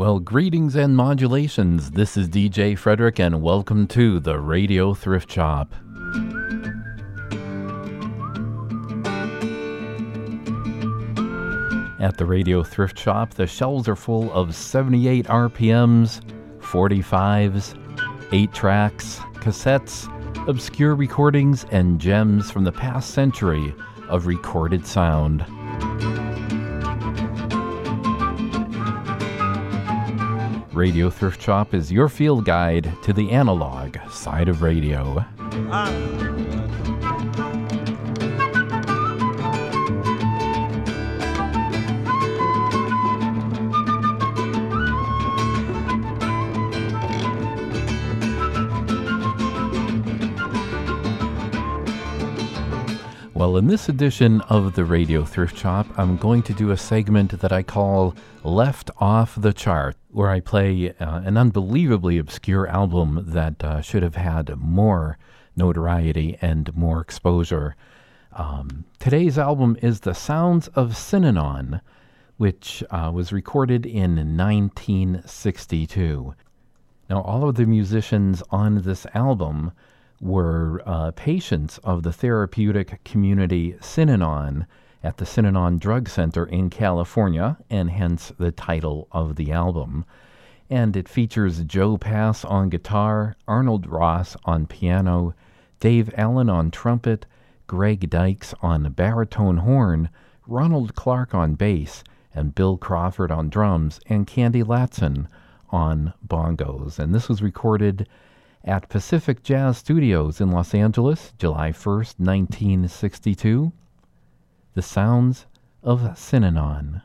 Well, greetings and modulations. This is DJ Frederick, and welcome to the Radio Thrift Shop. At the Radio Thrift Shop, the shelves are full of 78 RPMs, 45s, 8-tracks, cassettes, obscure recordings, and gems from the past century of recorded sound. Radio Thrift Shop is your field guide to the analog side of radio. Well, in this edition of the Radio Thrift Shop, I'm going to do a segment that I call Left Off the Chart, where I play an unbelievably obscure album that should have had more notoriety and more exposure. Today's album is The Sounds of Synanon, which was recorded in 1962. Now, all of the musicians on this album were patients of the therapeutic community Synanon at the Synanon Drug Center in California, and hence the title of the album. And it features Joe Pass on guitar, Arnold Ross on piano, Dave Allen on trumpet, Greg Dykes on baritone horn, Ronald Clark on bass, and Bill Crawford on drums, and Candy Latson on bongos. And this was recorded at Pacific Jazz Studios in Los Angeles, July 1st, 1962. The Sounds of Synanon.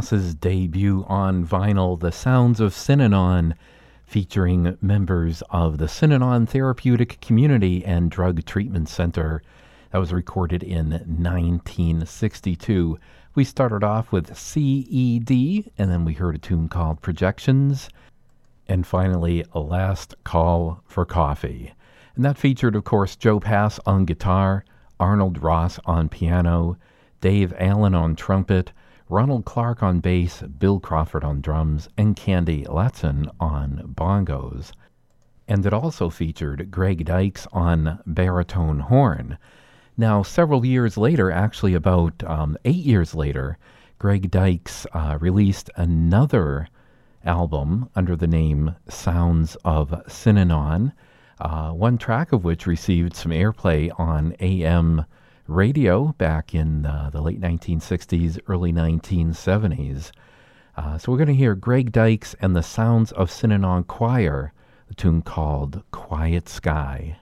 Pass's debut on vinyl, The Sounds of Synanon, featuring members of the Synanon Therapeutic Community and Drug Treatment Center. That was recorded in 1962. We started off with CED, and then we heard a tune called Projections, and finally, A Last Call for Coffee. And that featured, of course, Joe Pass on guitar, Arnold Ross on piano, Dave Allen on trumpet, Ronald Clark on bass, Bill Crawford on drums, and Candy Latson on bongos. And it also featured Greg Dykes on baritone horn. Now, several years later, actually about 8 years later, Greg Dykes released another album under the name Sounds of Synanon, one track of which received some airplay on AM radio back in the late 1960s, early 1970s. So we're going to hear Greg Dykes and the Sounds of Synanon Choir, a tune called Quiet Sky.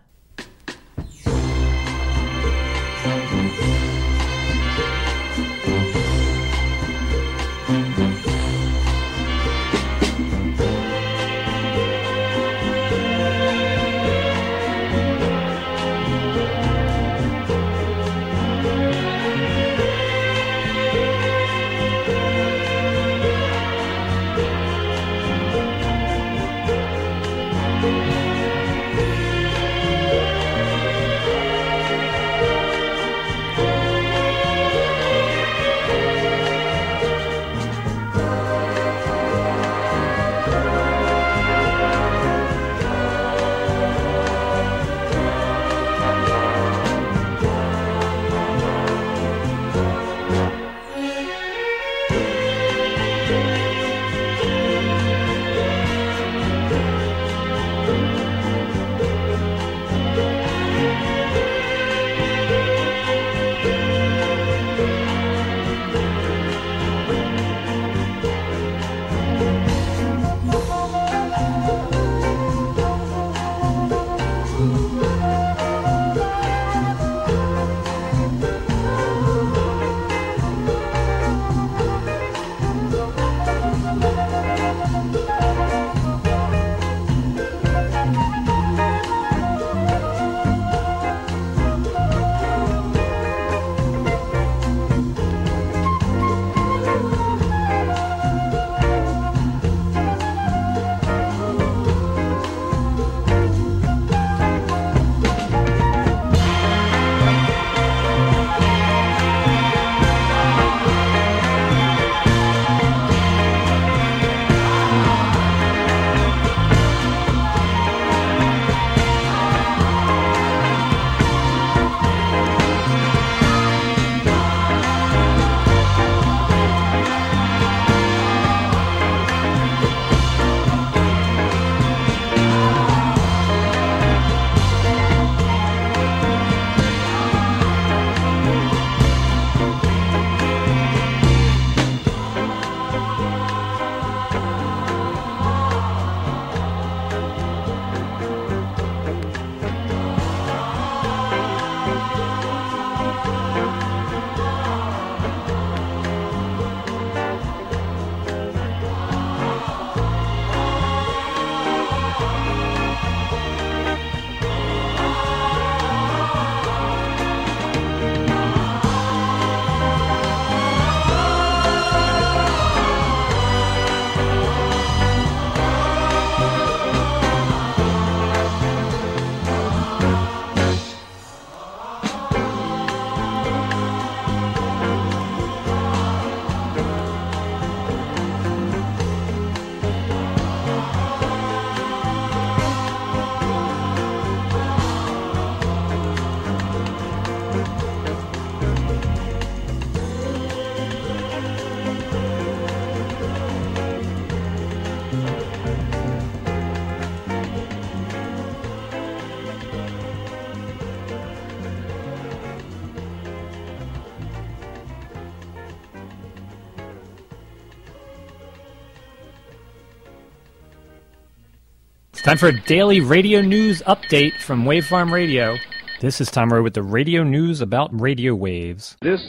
Time for a daily radio news update from Wavefarm Radio. This is Tom Rowe with the radio news about radio waves. This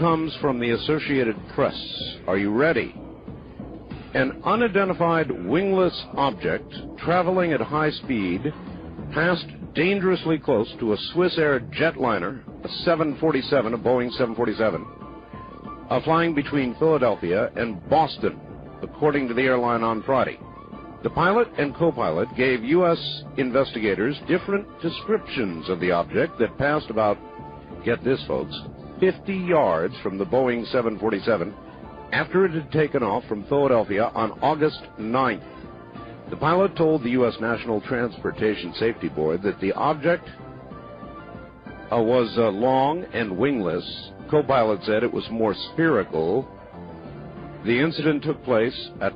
comes from the Associated Press. Are you ready? An unidentified wingless object traveling at high speed passed dangerously close to a Swiss Air jetliner, a 747, a Boeing 747, flying between Philadelphia and Boston, according to the airline on Friday. The pilot and co-pilot gave U.S. investigators different descriptions of the object that passed about, get this folks, 50 yards from the Boeing 747 after it had taken off from Philadelphia on August 9th. The pilot told the U.S. National Transportation Safety Board that the object was long and wingless. Co-pilot said it was more spherical. The incident took place at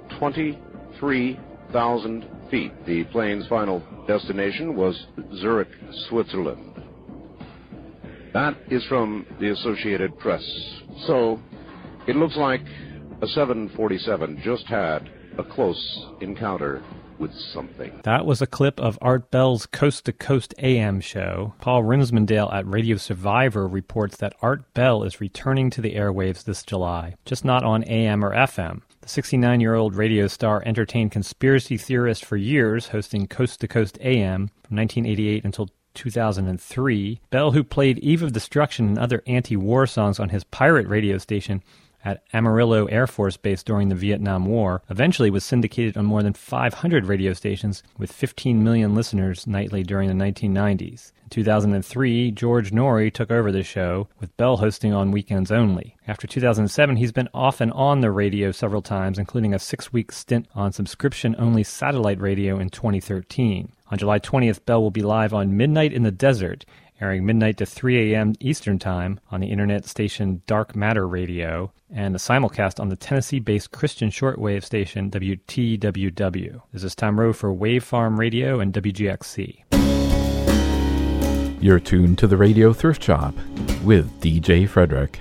23,000 feet. The plane's final destination was Zurich, Switzerland. That is from the Associated Press. So, it looks like a 747 just had a close encounter with something. That was a clip of Art Bell's Coast to Coast AM show. Paul Rinsmondale at Radio Survivor reports that Art Bell is returning to the airwaves this July, just not on AM or FM. The 69-year-old radio star entertained conspiracy theorists for years, hosting Coast to Coast AM from 1988 until 2003. Bell, who played Eve of Destruction and other anti-war songs on his pirate radio station at Amarillo Air Force Base during the Vietnam War, eventually was syndicated on more than 500 radio stations with 15 million listeners nightly during the 1990s. In 2003, George Norrie took over the show, with Bell hosting on weekends only. After 2007, he's been off and on the radio several times, including a 6-week stint on subscription-only satellite radio in 2013. On July 20th, Bell will be live on Midnight in the Desert, airing midnight to 3 a.m. Eastern Time on the internet station Dark Matter Radio, and a simulcast on the Tennessee-based Christian shortwave station WTWW. This is Tom Rowe for Wave Farm Radio and WGXC. You're tuned to the Radio Thrift Shop with DJ Frederick.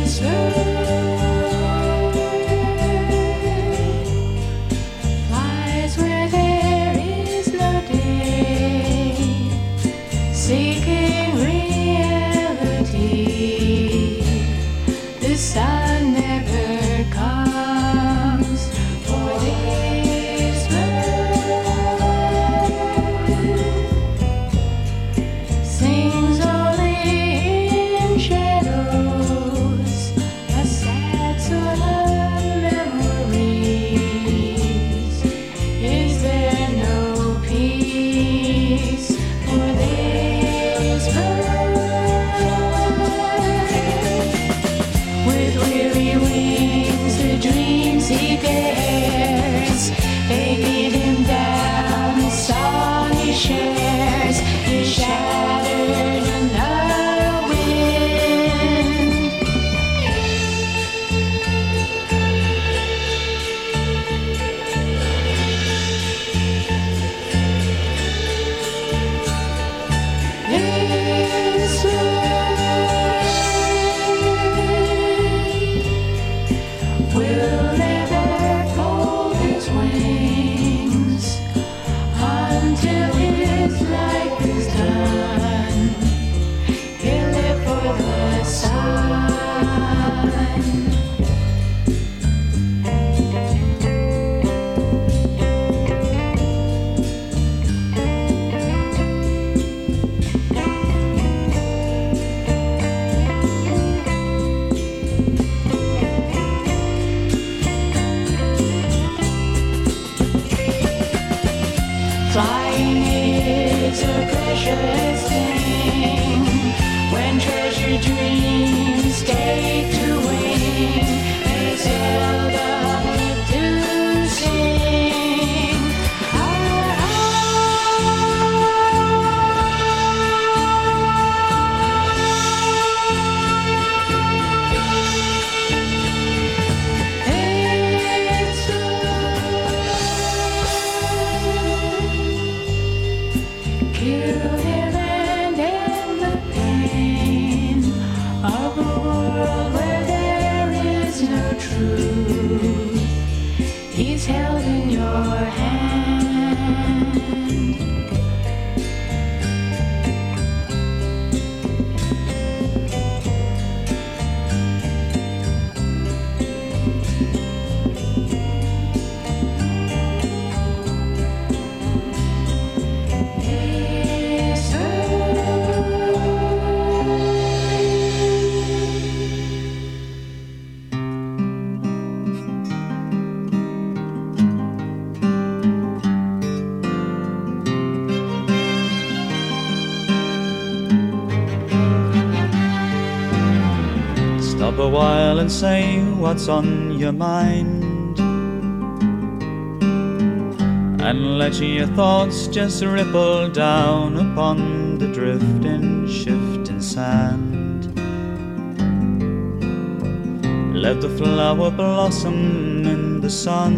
A while and say what's on your mind, and let your thoughts just ripple down upon the drifting, shifting sand. Let the flower blossom in the sun.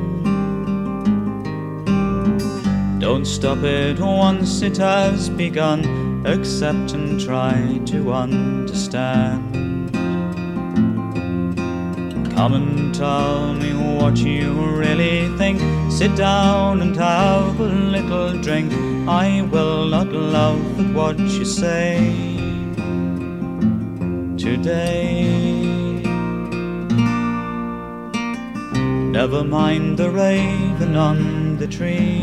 Don't stop it once it has begun. Accept and try to understand. Come and tell me what you really think. Sit down and have a little drink. I will not laugh at what you say today. Never mind the raven on the tree.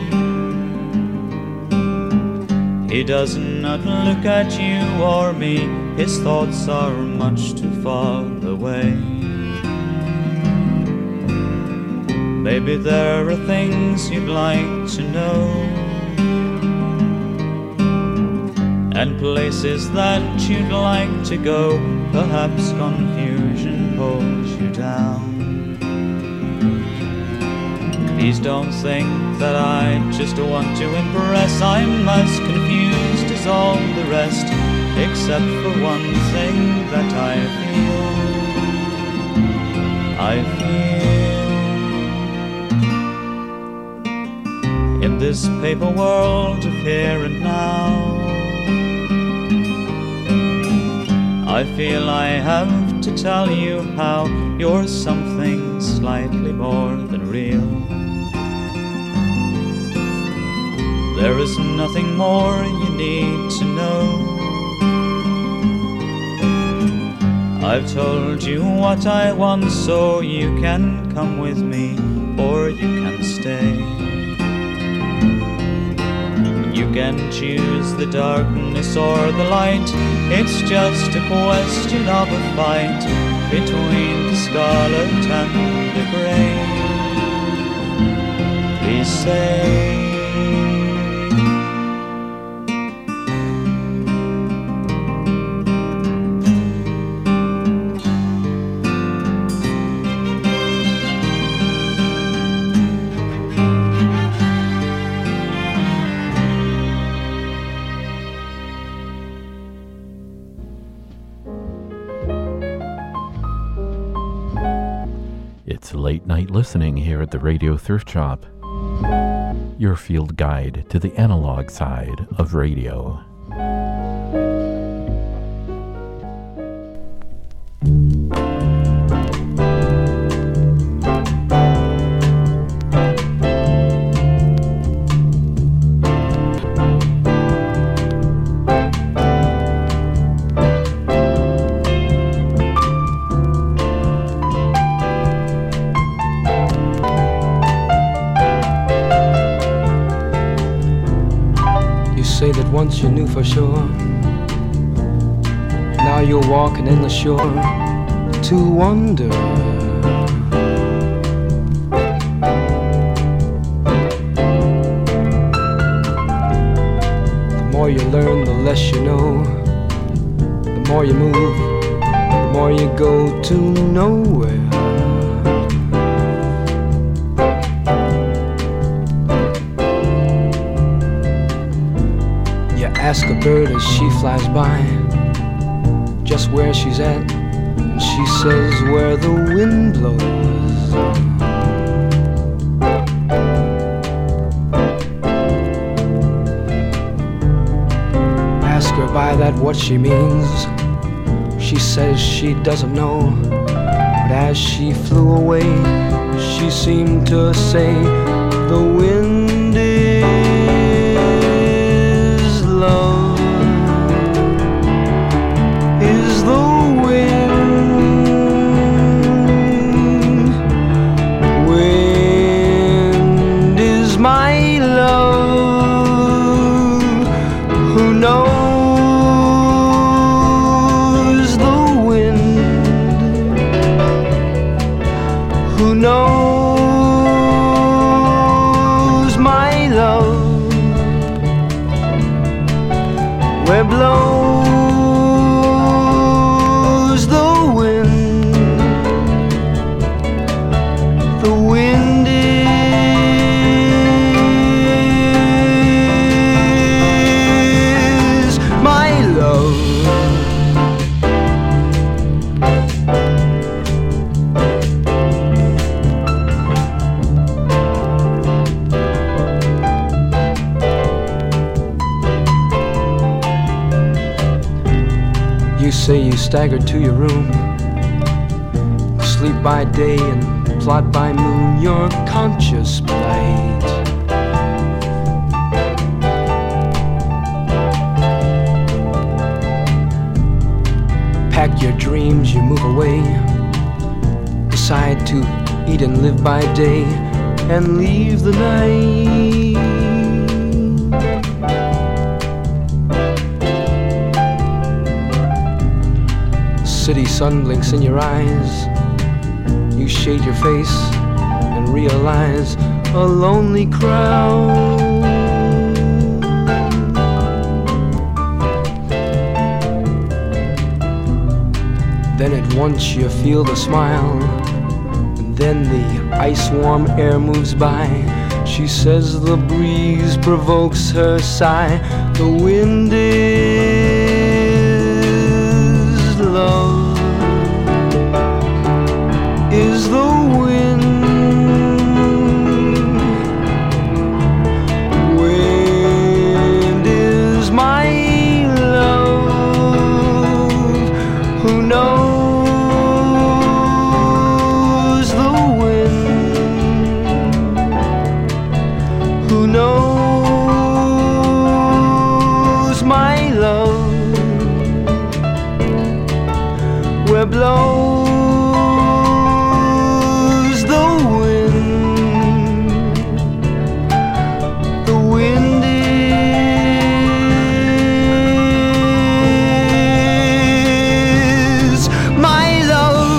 He does not look at you or me. His thoughts are much too far away. Maybe there are things you'd like to know, and places that you'd like to go. Perhaps confusion pulls you down. Please don't think that I just want to impress. I'm as confused as all the rest, except for one thing that I feel. In this paper world of here and now, I feel I have to tell you how you're something slightly more than real. There is nothing more you need to know. I've told you what I want, so you can come with me or you can stay. You can choose the darkness or the light. It's just a question of a fight between the scarlet and the grey. Please say late night listening here at the Radio Thrift Shop, your field guide to the analog side of radio. Once you knew for sure, now you're walking in the shore to wonder. The more you learn, the less you know. The more you move, the more you go to nowhere. Ask a bird as she flies by just where she's at, and she says where the wind blows. Ask her by that what she means. She says she doesn't know, but as she flew away, she seemed to say the wind is love, is the wind. Wind is my love. Who knows the wind? Who knows my love? Where blows the wind? The wind is my love. You say you staggered to your room, sleep by day and plot by moon your conscious plight. Pack your dreams, you move away, decide to eat and live by day and leave the night. City sun blinks in your eyes. You shade your face and realize a lonely crowd. Then at once you feel the smile, and then the ice-warm air moves by. She says the breeze provokes her sigh. The wind is love, is the wind. Wind is my love. knows the wind? Who knows my love? Where blows the wind? The wind is my love.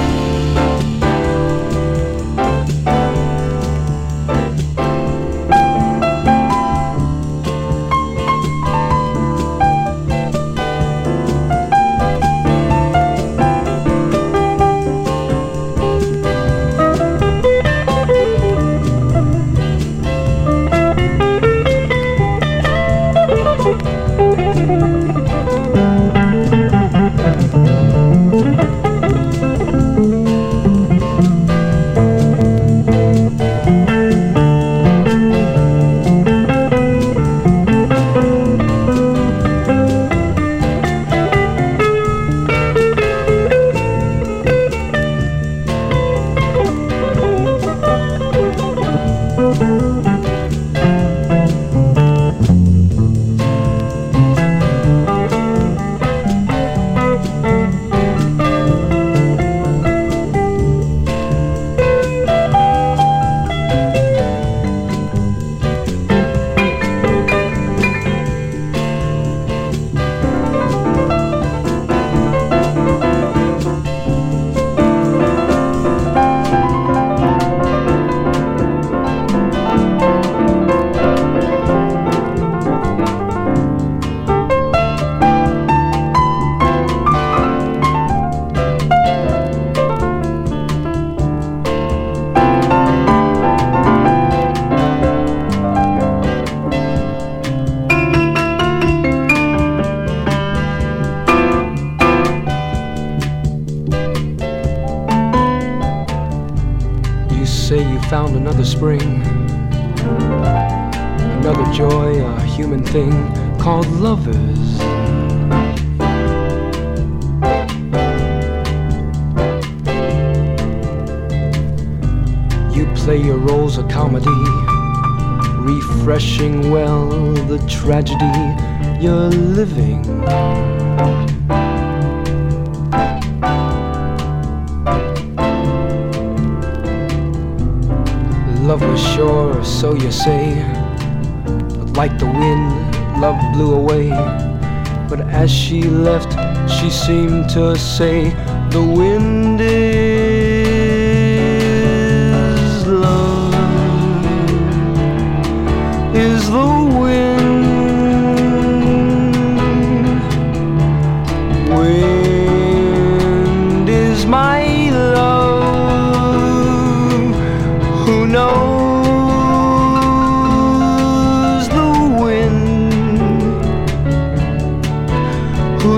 You say you found another spring, another joy, a human thing called lovers. You play your roles of comedy, refreshing well the tragedy you're living. Love was sure, so you say, but like the wind, love blew away. But as she left, she seemed to say, the wind is love, is the wind. Wind is my love. Who knows the wind? Who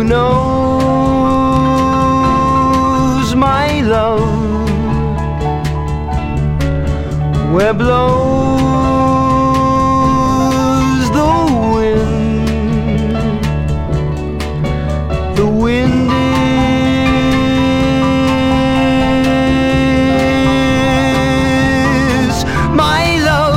knows my love? Where blows the wind? The wind is my love.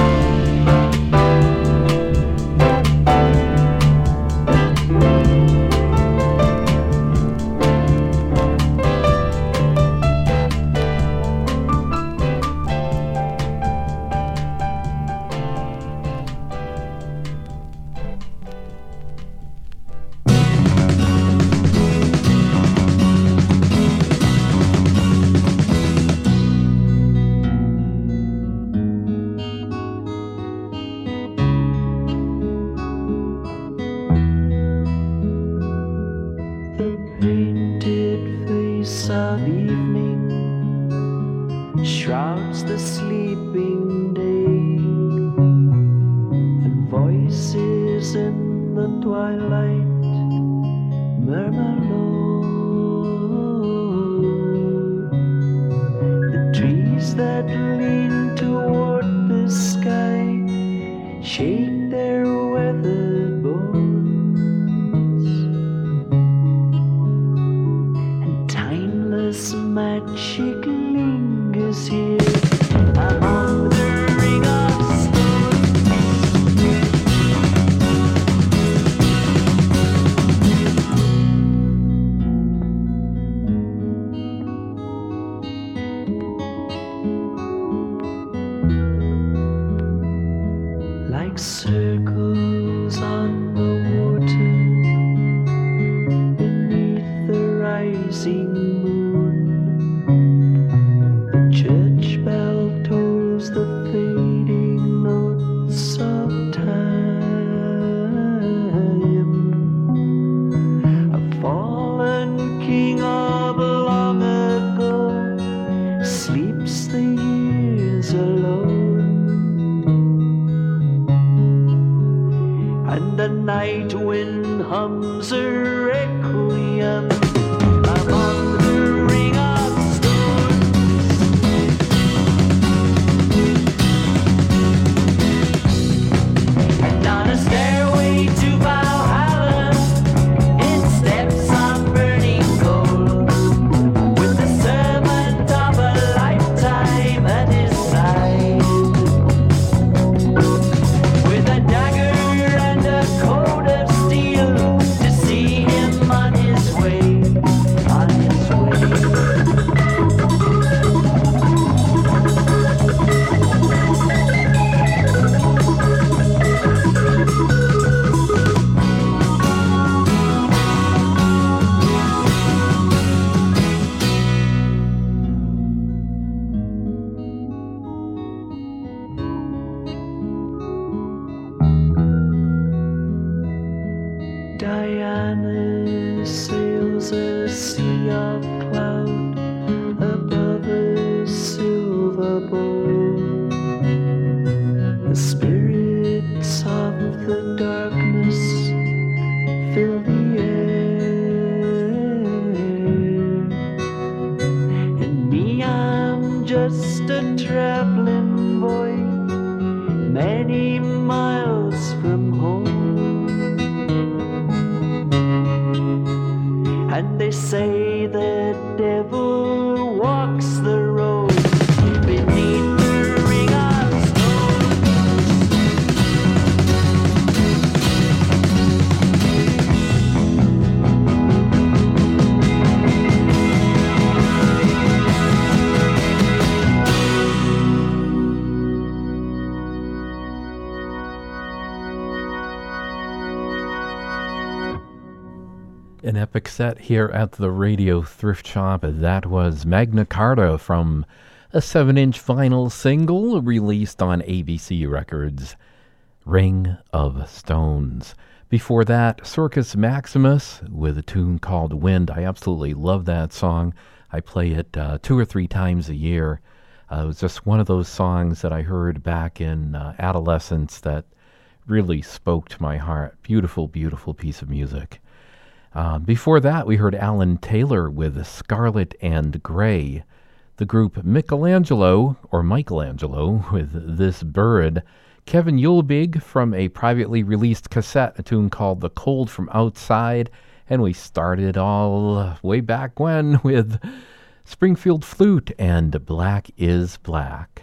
Painted face of evening shrouds the sleeping day, and voices in the twilight murmur low. The trees that lean toward the sky shake their weathered bones. magic lingers here among the ring of stone. Like circles on the water beneath the rising moon, the church bell tolls the fading notes of time. A fallen king of long ago sleeps the years alone, and the night wind hums a requiem among the ring of stones. And on a stairway to Valhalla, it steps on burning gold, with the servant of a lifetime at his side, with a dagger and a coat of steel to see him on his way, on his way. Diana sails a sea of cloud above a silver bowl. The spirits of the darkness fill the air, and me, I'm just a traveling boy, many miles from home. And they say the devil walks the road beneath the ring of An epic set here at the Radio Thrift Shop. That was Magna Carta from a 7-inch vinyl single released on ABC Records, Ring of Stones. Before that, Circus Maximus with a tune called Wind. I absolutely love that song. I play it 2 or 3 times a year. It was just one of those songs that I heard back in adolescence that really spoke to my heart. Beautiful, beautiful piece of music. Before that, we heard Alan Taylor with Scarlet and Gray. The group Michelangelo with This Bird. Kevin Yulbig from a privately released cassette, a tune called The Cold from Outside. And we started all way back when with Springfield Flute and Black is Black.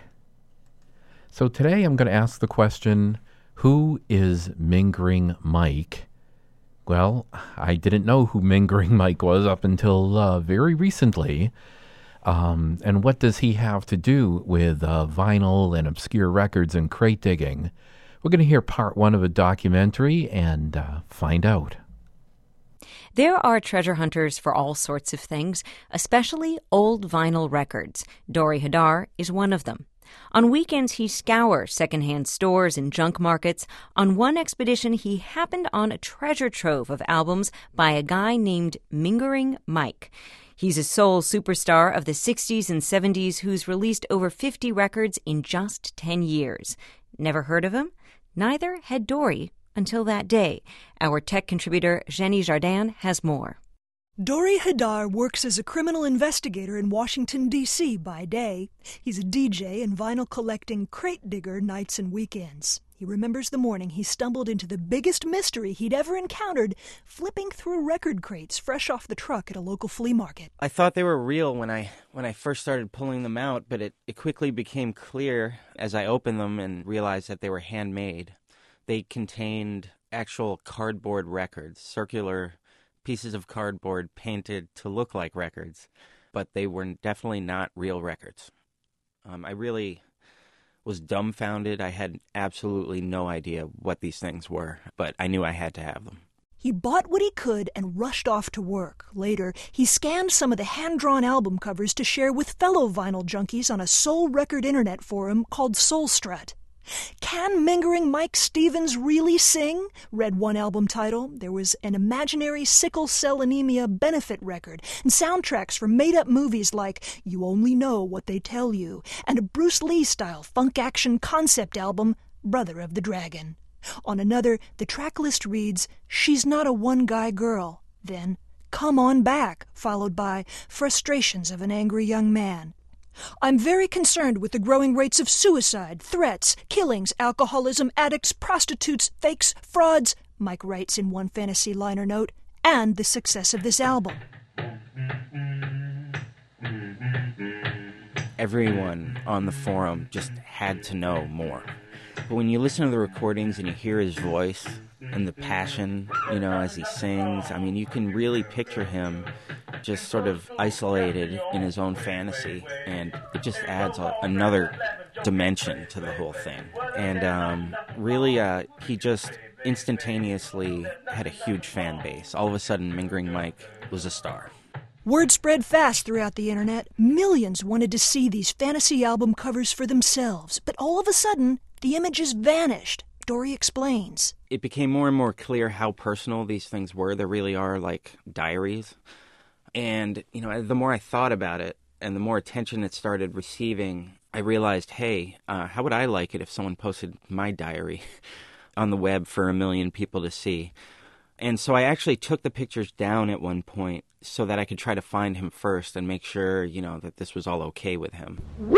So today I'm going to ask the question, who is Mingering Mike? Well, I didn't know who Mingering Mike was up until very recently. And what does he have to do with vinyl and obscure records and crate digging? We're going to hear part 1 of a documentary and find out. There are treasure hunters for all sorts of things, especially old vinyl records. Dori Hadar is one of them. On weekends, he scours secondhand stores and junk markets. On one expedition, he happened on a treasure trove of albums by a guy named Mingering Mike. He's a soul superstar of the 60s and 70s who's released over 50 records in just 10 years. Never heard of him? Neither had Dori until that day. Our tech contributor, Jenny Jardin, has more. Dori Hadar works as a criminal investigator in Washington, D.C. by day. He's a DJ and vinyl collecting crate digger nights and weekends. He remembers the morning he stumbled into the biggest mystery he'd ever encountered, flipping through record crates fresh off the truck at a local flea market. I thought they were real when I first started pulling them out, but it quickly became clear as I opened them and realized that they were handmade. They contained actual cardboard records, circular pieces of cardboard painted to look like records, but they were definitely not real records. I really was dumbfounded. I had absolutely no idea what these things were, but I knew I had to have them. He bought what he could and rushed off to work. Later, he scanned some of the hand-drawn album covers to share with fellow vinyl junkies on a soul record internet forum called Soul Strut. Can Mingering Mike Stevens really sing? Read one album title. There was an imaginary sickle cell anemia benefit record and soundtracks for made-up movies like You Only Know What They Tell You and a Bruce Lee-style funk action concept album, Brother of the Dragon. On another, the track list reads, She's Not a One-Guy Girl. Then, Come On Back, followed by Frustrations of an Angry Young Man. I'm very concerned with the growing rates of suicide, threats, killings, alcoholism, addicts, prostitutes, fakes, frauds, Mike writes in one fantasy liner note, and the success of this album. Everyone on the forum just had to know more. But when you listen to the recordings and you hear his voice and the passion, as he sings, I mean, you can really picture him just sort of isolated in his own fantasy, and it just adds another dimension to the whole thing. And really, he just instantaneously had a huge fan base. All of a sudden, Mingering Mike was a star. Word spread fast throughout the internet. Millions wanted to see these fantasy album covers for themselves, but all of a sudden, the images vanished. Dory explains. It became more and more clear how personal these things were. They really are like diaries. And, the more I thought about it and the more attention it started receiving, I realized, hey, how would I like it if someone posted my diary on the web for 1 million people to see? And so I actually took the pictures down at one point so that I could try to find him first and make sure, that this was all okay with him.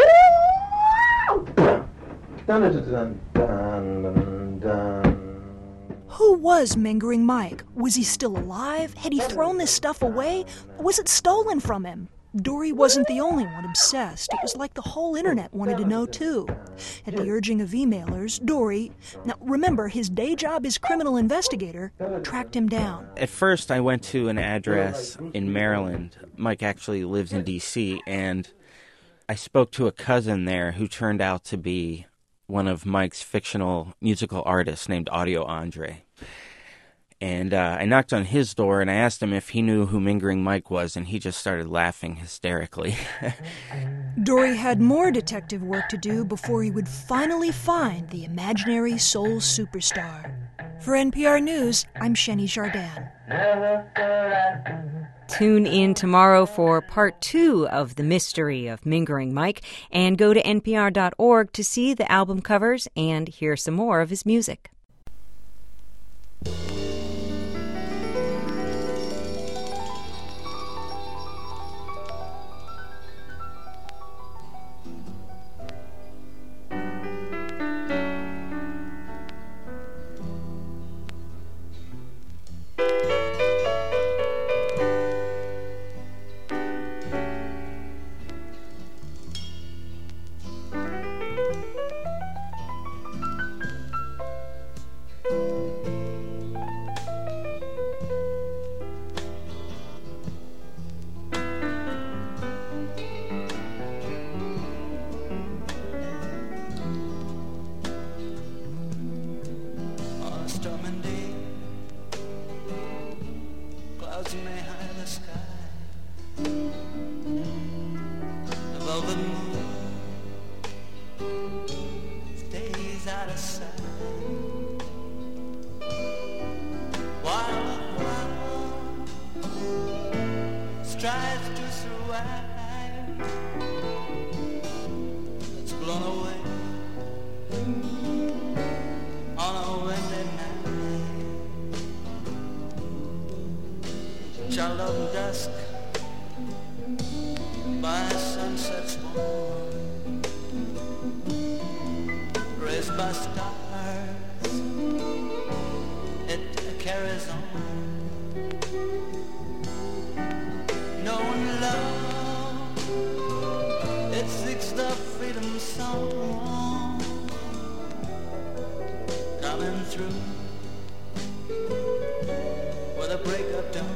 Who was Mingering Mike? Was he still alive? Had he thrown this stuff away? Was it stolen from him? Dory wasn't the only one obsessed. It was like the whole internet wanted to know, too. At the urging of emailers, Dory, now remember, his day job as criminal investigator, tracked him down. At first, I went to an address in Maryland. Mike actually lives in D.C., and I spoke to a cousin there who turned out to be one of Mike's fictional musical artists named Audio Andre. And I knocked on his door and I asked him if he knew who Mingering Mike was, and he just started laughing hysterically. Dory had more detective work to do before he would finally find the imaginary soul superstar. For NPR News, I'm Sheni Jardin. Tune in tomorrow for part 2 of The Mystery of Mingering Mike, and go to npr.org to see the album covers and hear some more of his music. By stars love. It's the freedom song coming through with a break of dawn.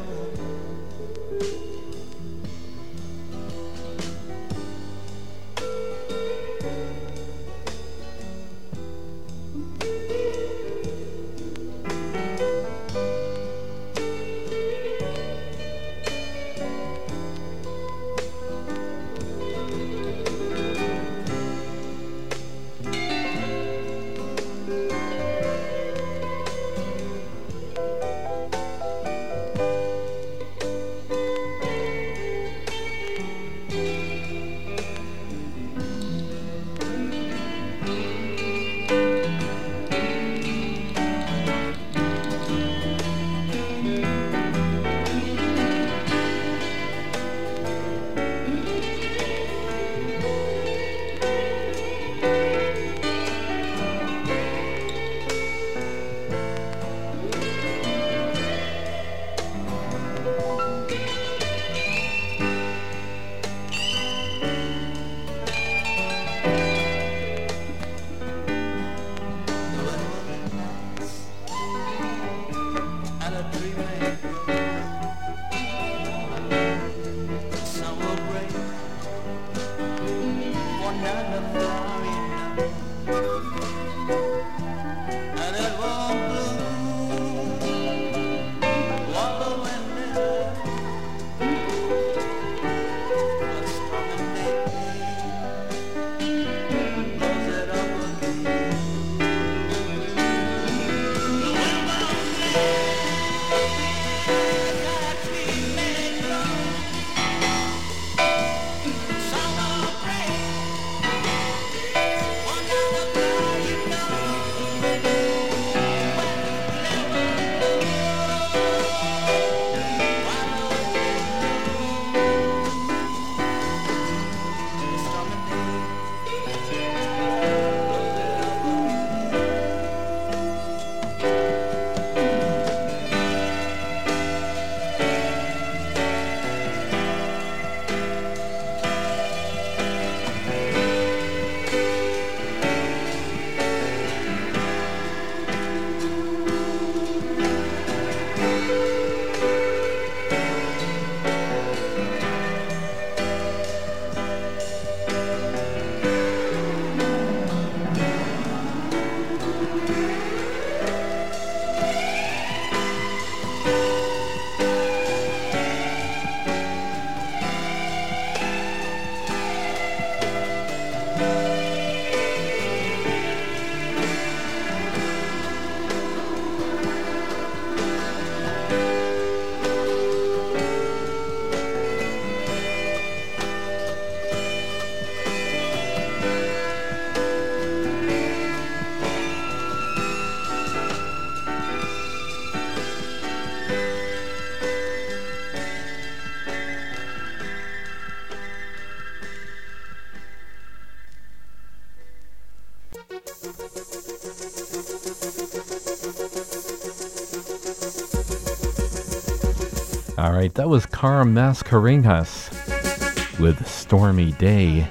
All right, that was Cara Mascarenhas with Stormy Day.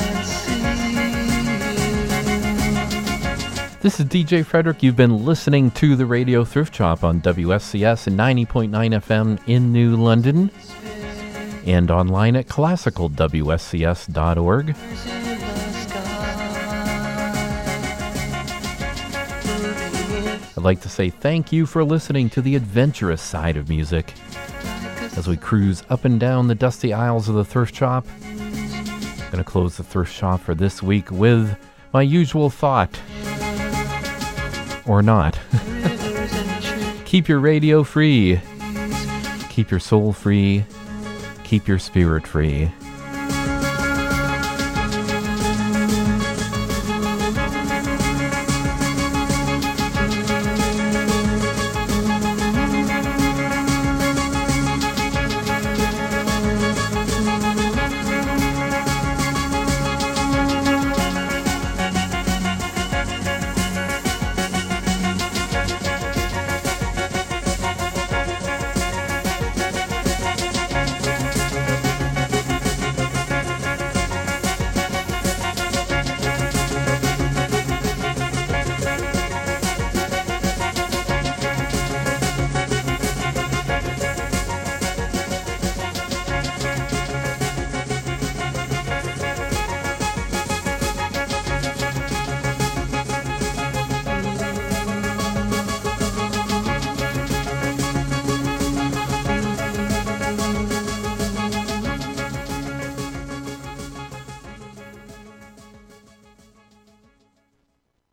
This is DJ Frederick. You've been listening to the Radio Thrift Shop on WSCS and 90.9 FM in New London and online at classicalwscs.org. I'd like to say thank you for listening to the adventurous side of music as we cruise up and down the dusty aisles of the thrift shop. I'm going to close the thrift shop for this week with my usual thought. Or not. Keep your radio free. Keep your soul free. Keep your spirit free.